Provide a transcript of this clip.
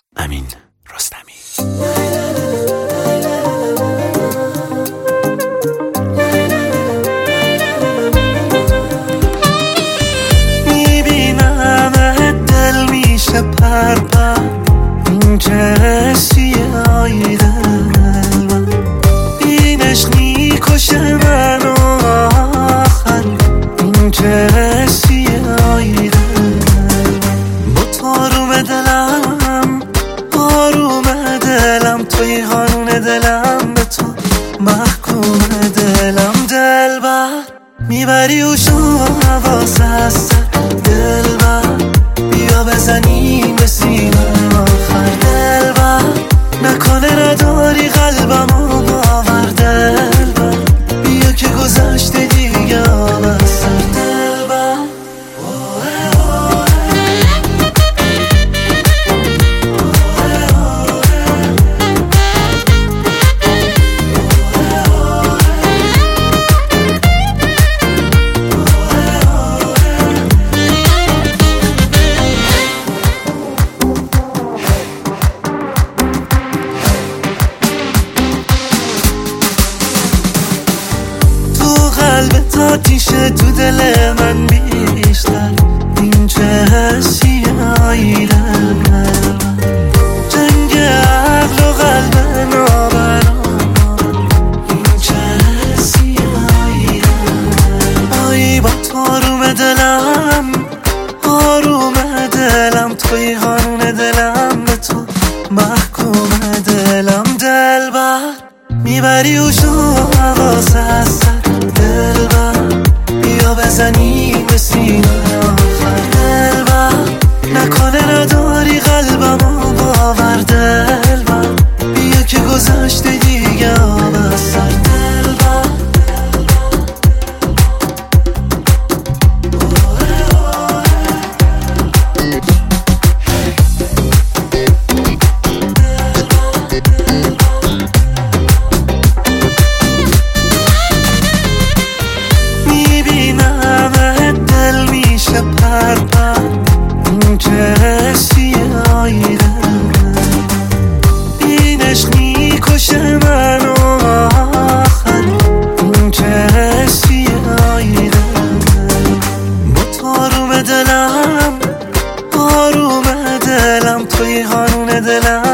امین رستمی. میبینم دل میشه پرپر، این چه سیاهی دل این عشق میکشه منو آخر، این چه سیاهی دل با تاروم دلم، آروم دلم، توی قانون دلم، به تو محکوم دلم. دلبر میبری و شو حواس هست، دلبر بیا بزنیم به سینه آخر، دلبر نکنه نداری قلبم و باور، دلبر بیا که گذشته دیگه آب از سر، دلبر قلبت آتیشه، تو دل من بیشتر، این چه سیاهی دل جنگ عقل و قلب نابرابر، این چه سیاهی دل آیی با تاروم دلم، آروم دلم، توی قانون دلم، به تو محکوم دلم. دلبر میبری و شو حواس هست، دلبر بیا بزنیم به سینه آخر، دلبر نکنه نداری قلبم و باور، دلبر بیا که گذشته دیگه آب از سر، دلبر پرپر، این چه سیاهی دل این عشق میکشه منو آخر، این چه سیاهی دل با تاروم دلم، آروم دلم، توی قانون دلم،